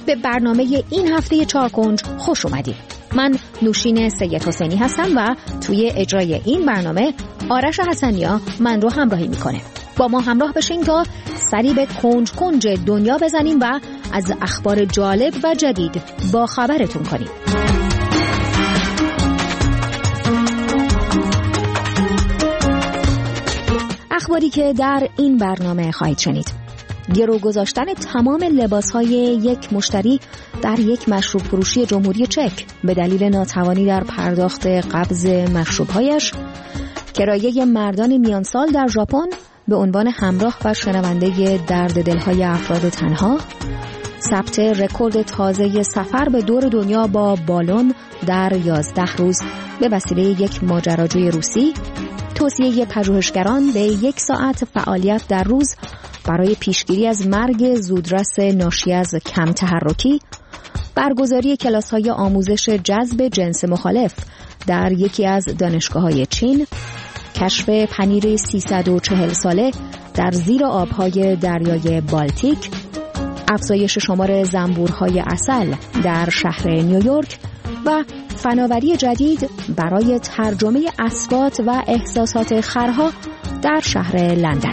به برنامه این هفته چارکنج خوش اومدید. من نوشین سید حسینی هستم و توی اجرای این برنامه آرش حسنیا من رو همراهی میکنه. با ما همراه بشین تا سری به کنج کنج دنیا بزنیم و از اخبار جالب و جدید با خبرتون کنیم. اخباری که در این برنامه خواهید شنید: گرو گذاشتن تمام لباس‌های یک مشتری در یک مشروب فروشی جمهوری چک به دلیل ناتوانی در پرداخت قبض مشروب‌هایش، کرایه مردان میان سال در ژاپن به عنوان همراه و شنونده درد دل‌های افراد تنها، ثبت رکورد تازه سفر به دور دنیا با بالون در 11 روز به وسیله یک ماجراجوی روسی، توصیه پژوهشگران به 1 ساعت فعالیت در روز برای پیشگیری از مرگ زودرس ناشی از کم تحرکی، برگزاری کلاس‌های آموزش جذب جنس مخالف در یکی از دانشگاه‌های چین، کشف پنیر 340 ساله در زیر آب‌های دریای بالتیک، افزایش شمار زنبورهای عسل در شهر نیویورک و فناوری جدید برای ترجمه اصوات و احساسات خرها در شهر لندن.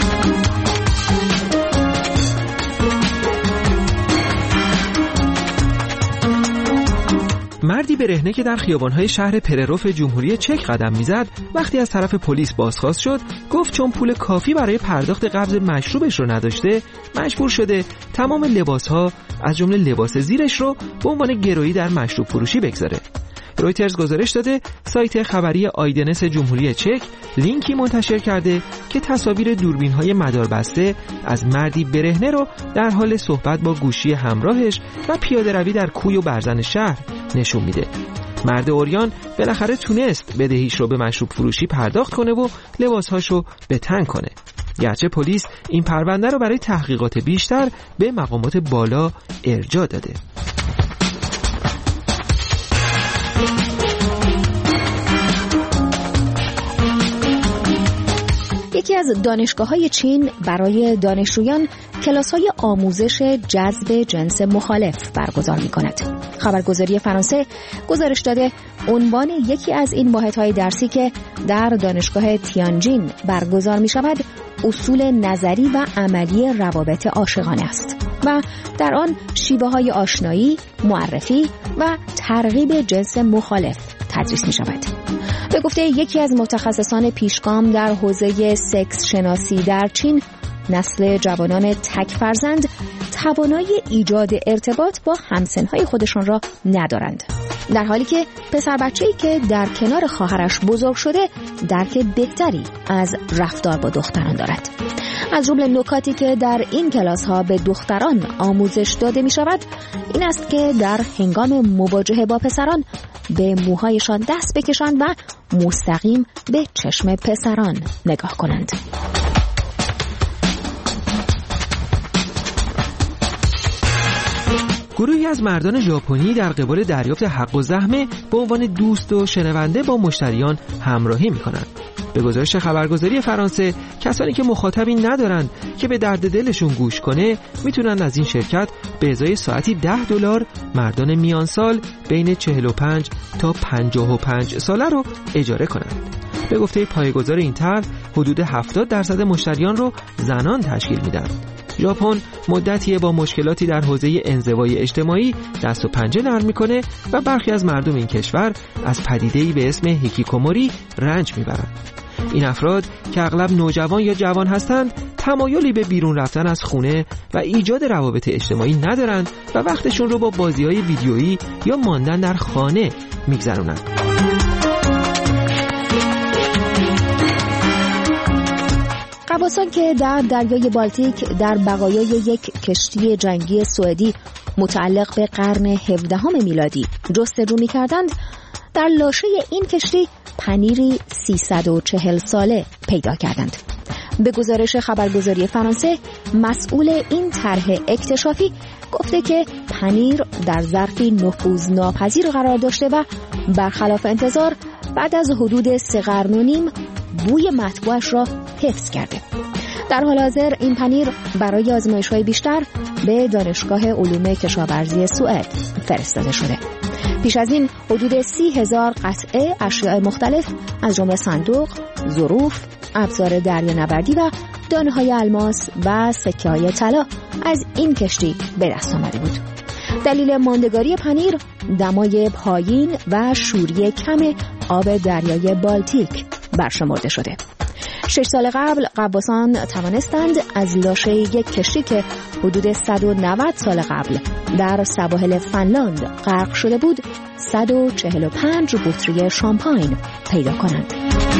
مردی برهنه که در خیابان‌های شهر پرروف جمهوری چک قدم می‌زد، وقتی از طرف پلیس بازخواست شد، گفت چون پول کافی برای پرداخت قبض مشروبش رو نداشته، مجبور شده تمام لباس‌ها از جمله لباس زیرش رو به عنوان گرویی در مشروب فروشی بگذاره. رویترز گزارش داده سایت خبری آیدنس جمهوری چک لینکی منتشر کرده که تصاویر دوربین‌های مداربسته از مردی برهنه رو در حال صحبت با گوشی همراهش و پیاده‌روی در کوی و برزن شهر نشون میده. مرد عریان بالاخره تونست بدهیش رو به مشروب فروشی پرداخت کنه و لباسهاشو به تن کنه. گرچه پلیس این پرونده رو برای تحقیقات بیشتر به مقامات بالا ارجاع داده. یکی از دانشگاه‌های چین برای دانشجویان کلاس‌های آموزش جذب جنس مخالف برگزار می‌کند. خبرگزاری فرانسه گزارش داده عنوان یکی از این واحدهای درسی که در دانشگاه تیانجین برگزار می‌شود اصول نظری و عملی روابط عاشقانه است و در آن شیوه‌های آشنایی، معرفی و ترغیب جنس مخالف تدریس می‌شود. به گفته یکی از متخصصان پیشگام در حوزه سکس شناسی در چین، نسل جوانان تک فرزند توانایی ایجاد ارتباط با همسنهای خودشان را ندارند، در حالی که پسر بچه‌ای که در کنار خواهرش بزرگ شده درک بهتری از رفتار با دختران دارد. از جمله نکاتی که در این کلاس‌ها به دختران آموزش داده می‌شود این است که در هنگام مواجهه با پسران به موهایشان دست بکشند و مستقیم به چشم پسران نگاه کنند. گروهی از مردان ژاپنی در قبال دریافت حق و زحمه به عنوان دوست و شنونده با مشتریان همراهی می‌کنند. به گزارش خبرگزاری فرانسه، کسانی که مخاطبی ندارند که به درد دلشون گوش کنه میتونن از این شرکت به ازای ساعتی $10 مردان میان سال بین 45 تا 55 ساله رو اجاره کنند. به گفته پایه‌گذار این طرح، حدود 70% مشتریان رو زنان تشکیل میدن. ژاپن مدتیه با مشکلاتی در حوزه انزوای اجتماعی دست و پنجه نرم میکنه و برخی از مردم این کشور از پدیده‌ای به اسم هیکیکوموری رنج میبرند. این افراد که اغلب نوجوان یا جوان هستند، تمایلی به بیرون رفتن از خونه و ایجاد روابط اجتماعی ندارند و وقتشون رو با بازی‌های ویدیویی یا ماندن در خانه میگذرونند. غواصان که در دریای بالتیک در بقایای یک کشتی جنگی سوئدی متعلق به قرن 17 میلادی جستجو می‌کردند، در لاشه این کشتی پنیری 340 ساله پیدا کردند. به گزارش خبرگزاری فرانسه، مسئول این طرح اکتشافی گفته که پنیر در ظرفی نفوذناپذیر قرار داشته و برخلاف انتظار بعد از حدود 3 قرن و نیم بوی مطبوعش را حفظ کرده. در حال حاضر این پنیر برای آزمایش‌های بیشتر به دانشگاه علوم کشاورزی سوئد فرستاده شده. پیش از این حدود 30,000 قطعه اشیاء مختلف از جمله صندوق، ظروف، ابزار دریانوردی و دانه‌های الماس و سکه‌های طلا از این کشتی به دست آمده بود. دلیل ماندگاری پنیر دمای پایین و شوری کم آب دریای بالتیک برشمرده شده. 6 سال قبل غواصان توانستند از لاشه یک کشتی که حدود 190 سال قبل در سواحل فنلاند غرق شده بود 145 بطری شامپاین پیدا کنند.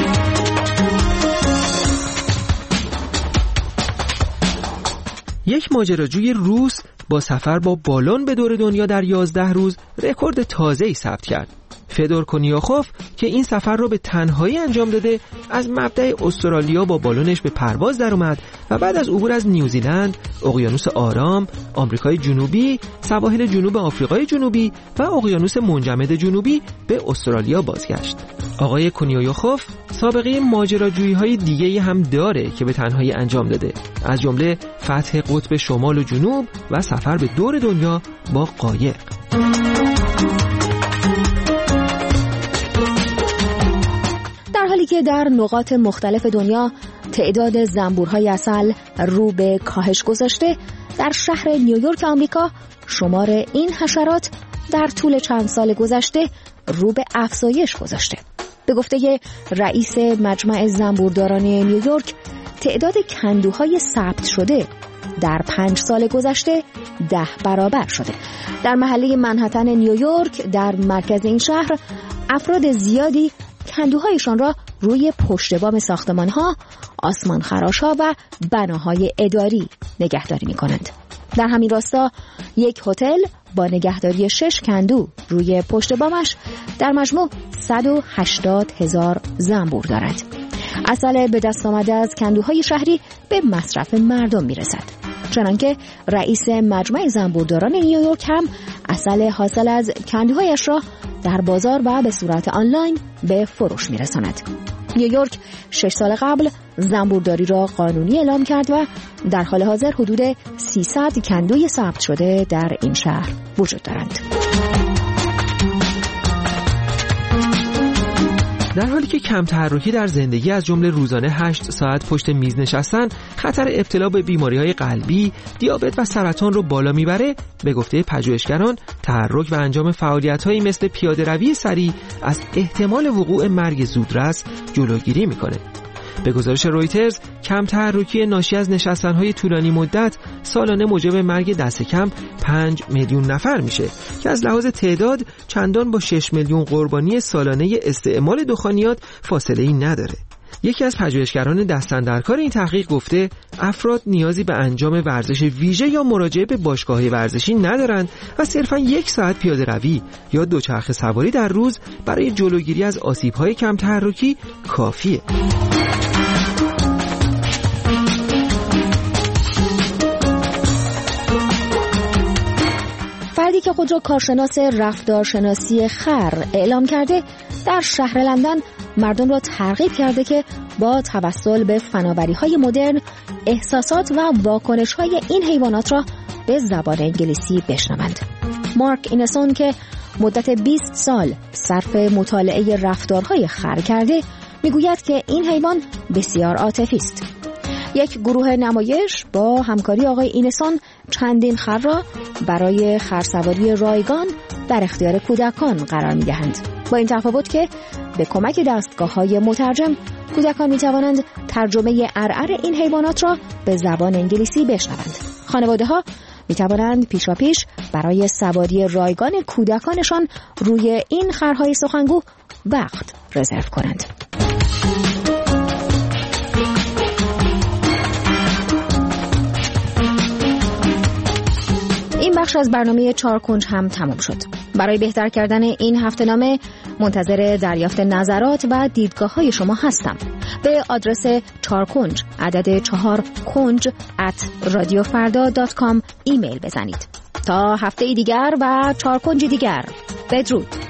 یک ماجراجوی روس با سفر با بالون به دور دنیا در 11 روز رکورد تازه‌ای ثبت کرد. فدور کنیاخوف که این سفر رو به تنهایی انجام داده، از مبدأ استرالیا با بالونش به پرواز در اومد و بعد از عبور از نیوزیلند، اقیانوس آرام، آمریکای جنوبی، سواحل جنوب آفریقای جنوبی و اقیانوس منجمد جنوبی به استرالیا بازگشت. آقای کنیاخوف سابقه ماجراجویی‌های دیگه‌ای هم داره که به تنهایی انجام داده، از جمله فتح قطب شمال و جنوب و سفر به دور دنیا با قایق. در حالی که در نقاط مختلف دنیا تعداد زنبورهای عسل رو به کاهش گذاشته، در شهر نیویورک آمریکا شمار این حشرات در طول چند سال گذشته رو به افزایش گذاشته. به گفته رئیس مجمع زنبورداران نیویورک، تعداد کندوهای ثبت شده در 5 سال گذشته 10 برابر شده. در محله منهتن نیویورک در مرکز این شهر افراد زیادی کندوهایشان را روی پشت بام ساختمان‌ها، آسمانخراش‌ها و بناهای اداری نگهداری می‌کنند. در همین راستا یک هتل با نگهداری 6 کندو روی پشت بامش در مجموع 180,000 زنبور دارد. عسل به دست آمده از کندوهای شهری به مصرف مردم میرسد. چنانکه رئیس مجمع زنبورداران نیویورک هم عسل حاصل از کندوهایش را در بازار و به صورت آنلاین به فروش میرساند. نیویورک 6 سال قبل زنبورداری را قانونی اعلام کرد و در حال حاضر حدود 300 کندوی ثبت شده در این شهر وجود دارند. در حالی که کم تحرکی در زندگی از جمله روزانه 8 ساعت پشت میز نشستن خطر ابتلا به بیماری‌های قلبی، دیابت و سرطان رو بالا میبره، به گفته پژوهشگران تحرک و انجام فعالیت‌هایی مثل پیاده‌روی سریع از احتمال وقوع مرگ زودرس جلوگیری میکنه. به گزارش رویترز، کم تحرکی ناشی از نشستن‌های طولانی مدت سالانه موجب مرگ دست کم 5 میلیون نفر میشه که از لحاظ تعداد چندان با 6 میلیون قربانی سالانه استعمال دخانیات فاصله‌ای نداره. یکی از پژوهشگران دست‌اندرکار این تحقیق گفته افراد نیازی به انجام ورزش ویژه یا مراجعه به باشگاه ورزشی ندارند و صرفاً 1 ساعت پیاده‌روی یا دوچرخه سواری در روز برای جلوگیری از آسیب‌های کم تحرکی کافیه. فردی که خود را کارشناس رفتارشناسی خر اعلام کرده، در شهر لندن مردم را ترغیب کرده که با توسل به فناوری‌های مدرن احساسات و واکنش‌های این حیوانات را به زبان انگلیسی بشنوند. مارک اینسون که مدت 20 سال صرف مطالعه رفتارهای خر کرده، میگوید که این حیوان بسیار عاطفی است. یک گروه نمایش با همکاری آقای اینسون چندین خر را برای خرسواری رایگان در اختیار کودکان قرار می‌دهند. با این تفاوت که به کمک دستگاه‌های مترجم کودکان می‌توانند ترجمه عرعر این حیوانات را به زبان انگلیسی بشنوند. خانواده‌ها می‌توانند پیشاپیش برای سواری رایگان کودکانشان روی این خرهای سخنگو وقت رزرو کنند. این بخش از برنامه 4 کنج هم تمام شد. برای بهتر کردن این هفته‌نامه منتظر دریافت نظرات و دیدگاه‌های شما هستم. به آدرس 4 کنج عدد 4 کنج @radiofarda.com ایمیل بزنید. تا هفته دیگر و 4 کنج دیگر، بدرود.